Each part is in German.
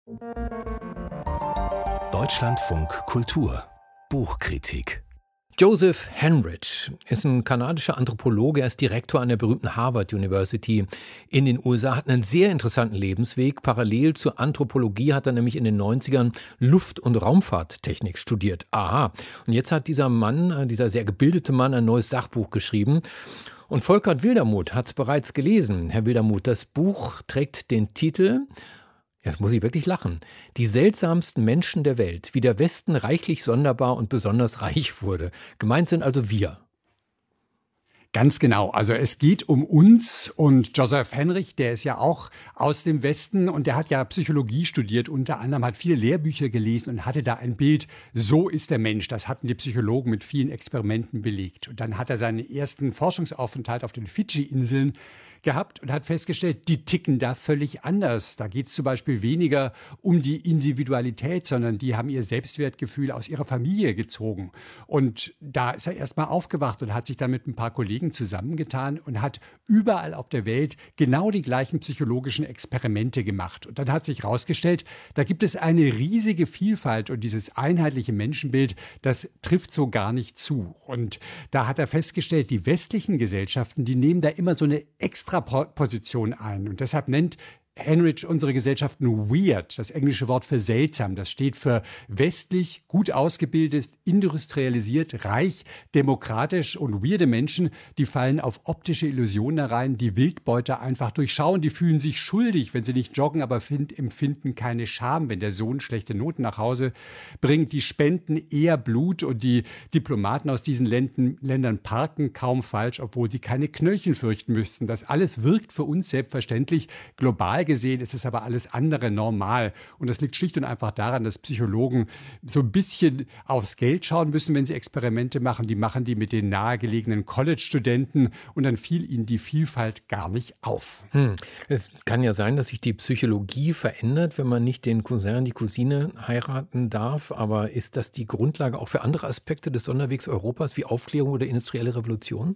Deutschlandfunk Kultur Buchkritik. Joseph Henrich ist ein kanadischer Anthropologe. Er ist Direktor an der berühmten Harvard University in den USA, hat einen sehr interessanten Lebensweg. Parallel zur Anthropologie hat er nämlich in den 90ern Luft- und Raumfahrttechnik studiert. Aha. Und jetzt hat dieser Mann, dieser sehr gebildete Mann, ein neues Sachbuch geschrieben. Und Volkert Wildermuth hat es bereits gelesen. Herr Wildermuth, das Buch trägt den Titel, jetzt muss ich wirklich lachen, Die seltsamsten Menschen der Welt, wie der Westen reichlich sonderbar und besonders reich wurde. Gemeint sind also wir. Ganz genau. Also es geht um uns, und Joseph Henrich, der ist ja auch aus dem Westen und der hat ja Psychologie studiert, unter anderem hat viele Lehrbücher gelesen und hatte da ein Bild, so ist der Mensch. Das hatten die Psychologen mit vielen Experimenten belegt. Und dann hat er seinen ersten Forschungsaufenthalt auf den Fidschi-Inseln gehabt und hat festgestellt, die ticken da völlig anders. Da geht es zum Beispiel weniger um die Individualität, sondern die haben ihr Selbstwertgefühl aus ihrer Familie gezogen. Und da ist er erst mal aufgewacht und hat sich dann mit ein paar Kollegen zusammengetan und hat überall auf der Welt genau die gleichen psychologischen Experimente gemacht. Und dann hat sich herausgestellt, da gibt es eine riesige Vielfalt und dieses einheitliche Menschenbild, das trifft so gar nicht zu. Und da hat er festgestellt, die westlichen Gesellschaften, die nehmen da immer so eine extra Position ein. Und deshalb nennt Henrich unsere Gesellschaften weird, das englische Wort für seltsam. Das steht für westlich, gut ausgebildet, industrialisiert, reich, demokratisch, und weirde Menschen, die fallen auf optische Illusionen herein, die Wildbeute einfach durchschauen, die fühlen sich schuldig, wenn sie nicht joggen, aber empfinden keine Scham, wenn der Sohn schlechte Noten nach Hause bringt. Die spenden eher Blut, und die Diplomaten aus diesen Ländern parken kaum falsch, obwohl sie keine Knöllchen fürchten müssten. Das alles wirkt für uns selbstverständlich. Global gesehen ist es aber alles andere normal. Und das liegt schlicht und einfach daran, dass Psychologen so ein bisschen aufs Geld schauen müssen, wenn sie Experimente machen. Die machen die mit den nahegelegenen College-Studenten, und dann fiel ihnen die Vielfalt gar nicht auf. Es kann ja sein, dass sich die Psychologie verändert, wenn man nicht den Cousin, die Cousine heiraten darf. Aber ist das die Grundlage auch für andere Aspekte des Sonderwegs Europas, wie Aufklärung oder industrielle Revolution?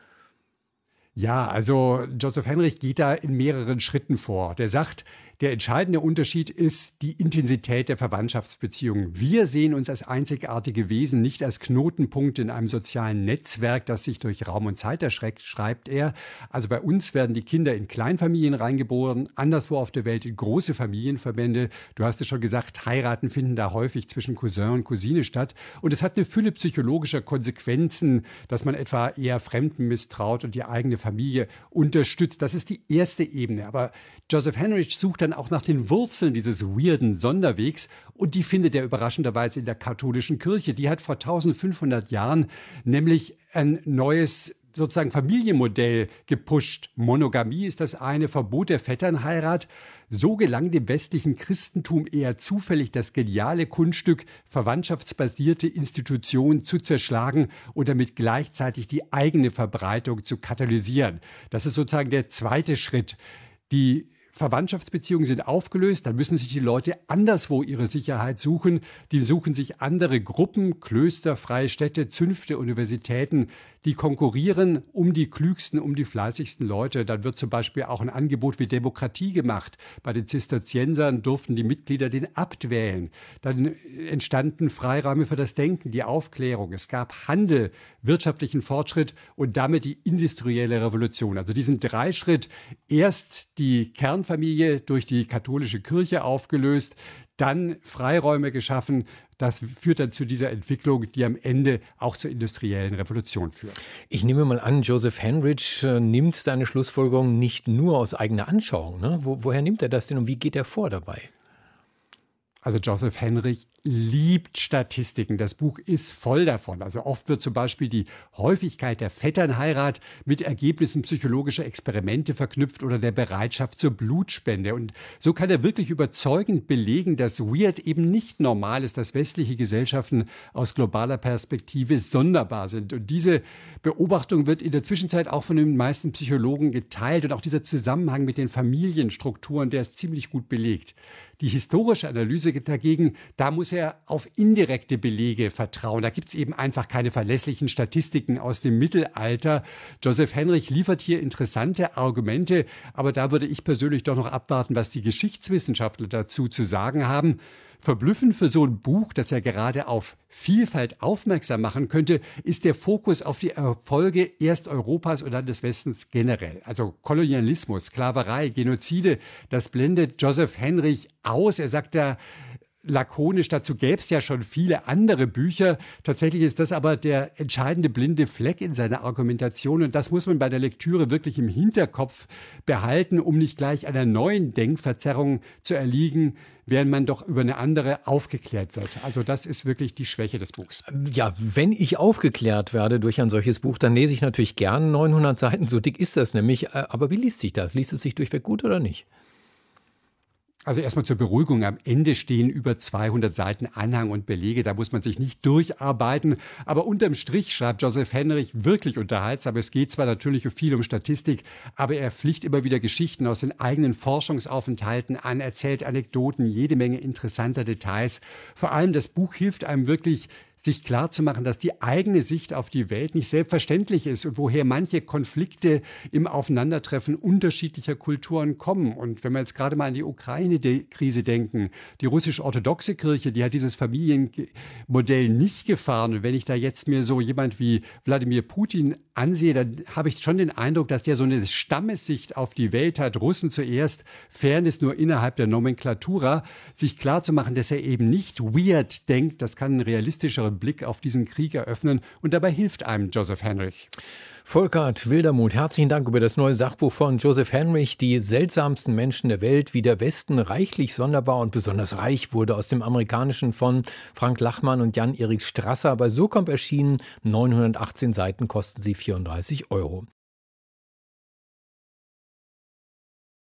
Ja, also Joseph Henrich geht da in mehreren Schritten vor. Der sagt, der entscheidende Unterschied ist die Intensität der Verwandtschaftsbeziehungen. Wir sehen uns als einzigartige Wesen, nicht als Knotenpunkte in einem sozialen Netzwerk, das sich durch Raum und Zeit erstreckt, schreibt er. Also bei uns werden die Kinder in Kleinfamilien reingeboren, anderswo auf der Welt in große Familienverbände. Du hast es schon gesagt, Heiraten finden da häufig zwischen Cousin und Cousine statt. Und es hat eine Fülle psychologischer Konsequenzen, dass man etwa eher Fremden misstraut und die eigene Familie unterstützt. Das ist die erste Ebene. Aber Joseph Henrich sucht dann auch nach den Wurzeln dieses weirden Sonderwegs, und die findet er überraschenderweise in der katholischen Kirche. Die hat vor 1500 Jahren nämlich ein neues sozusagen Familienmodell gepusht. Monogamie ist das eine, Verbot der Vetternheirat. So gelang dem westlichen Christentum eher zufällig das geniale Kunststück, verwandtschaftsbasierte Institutionen zu zerschlagen und damit gleichzeitig die eigene Verbreitung zu katalysieren. Das ist sozusagen der zweite Schritt. Die Verwandtschaftsbeziehungen sind aufgelöst, dann müssen sich die Leute anderswo ihre Sicherheit suchen. Die suchen sich andere Gruppen, Klöster, freie Städte, Zünfte, Universitäten, die konkurrieren um die klügsten, um die fleißigsten Leute. Dann wird zum Beispiel auch ein Angebot wie Demokratie gemacht. Bei den Zisterziensern durften die Mitglieder den Abt wählen. Dann entstanden Freiräume für das Denken, die Aufklärung. Es gab Handel, wirtschaftlichen Fortschritt und damit die industrielle Revolution. Also diesen Dreischritt: erst die Kernfamilie durch die katholische Kirche aufgelöst, dann Freiräume geschaffen. Das führt dann zu dieser Entwicklung, die am Ende auch zur industriellen Revolution führt. Ich nehme mal an, Joseph Henrich nimmt seine Schlussfolgerungen nicht nur aus eigener Anschauung. Ne? Woher nimmt er das denn und wie geht er vor dabei? Also Joseph Henrich liebt Statistiken. Das Buch ist voll davon. Also oft wird zum Beispiel die Häufigkeit der Vetternheirat mit Ergebnissen psychologischer Experimente verknüpft oder der Bereitschaft zur Blutspende. Und so kann er wirklich überzeugend belegen, dass Weird eben nicht normal ist, dass westliche Gesellschaften aus globaler Perspektive sonderbar sind. Und diese Beobachtung wird in der Zwischenzeit auch von den meisten Psychologen geteilt. Und auch dieser Zusammenhang mit den Familienstrukturen, der ist ziemlich gut belegt. Die historische Analyse dagegen, da muss muss er auf indirekte Belege vertrauen. Da gibt es eben einfach keine verlässlichen Statistiken aus dem Mittelalter. Joseph Henrich liefert hier interessante Argumente, aber da würde ich persönlich doch noch abwarten, was die Geschichtswissenschaftler dazu zu sagen haben. Verblüffend für so ein Buch, das ja gerade auf Vielfalt aufmerksam machen könnte, ist der Fokus auf die Erfolge erst Europas und dann des Westens generell. Also Kolonialismus, Sklaverei, Genozide, das blendet Joseph Henrich aus. Er sagt da lakonisch, dazu gäbe es ja schon viele andere Bücher. Tatsächlich ist das aber der entscheidende blinde Fleck in seiner Argumentation. Und das muss man bei der Lektüre wirklich im Hinterkopf behalten, um nicht gleich einer neuen Denkverzerrung zu erliegen, während man doch über eine andere aufgeklärt wird. Also das ist wirklich die Schwäche des Buchs. Ja, wenn ich aufgeklärt werde durch ein solches Buch, dann lese ich natürlich gern 900 Seiten. So dick ist das nämlich. Aber wie liest sich das? Liest es sich durchweg gut oder nicht? Also erstmal zur Beruhigung, am Ende stehen über 200 Seiten Anhang und Belege, da muss man sich nicht durcharbeiten. Aber unterm Strich schreibt Joseph Henrich wirklich unterhaltsam. Es geht zwar natürlich viel um Statistik, aber er flicht immer wieder Geschichten aus den eigenen Forschungsaufenthalten an, erzählt Anekdoten, jede Menge interessanter Details. Vor allem das Buch hilft einem wirklich, sich klarzumachen, dass die eigene Sicht auf die Welt nicht selbstverständlich ist und woher manche Konflikte im Aufeinandertreffen unterschiedlicher Kulturen kommen. Und wenn wir jetzt gerade mal an die Ukraine-Krise denken, die russisch-orthodoxe Kirche, die hat dieses Familienmodell nicht gefahren. Und wenn ich da jetzt mir so jemand wie Wladimir Putin ansehe, dann habe ich schon den Eindruck, dass der so eine Stammessicht auf die Welt hat. Russen zuerst, Fairness nur innerhalb der Nomenklatura. Sich klarzumachen, dass er eben nicht weird denkt, das kann ein realistischerer Blick auf diesen Krieg eröffnen. Und dabei hilft einem Joseph Henrich. Volkert Wildermuth, herzlichen Dank über das neue Sachbuch von Joseph Henrich. Die seltsamsten Menschen der Welt, wie der Westen reichlich, sonderbar und besonders reich wurde, aus dem Amerikanischen von Frank Lachmann und Jan-Erik Strasser. Bei Surkamp erschienen, 918 Seiten, kosten sie 34 €.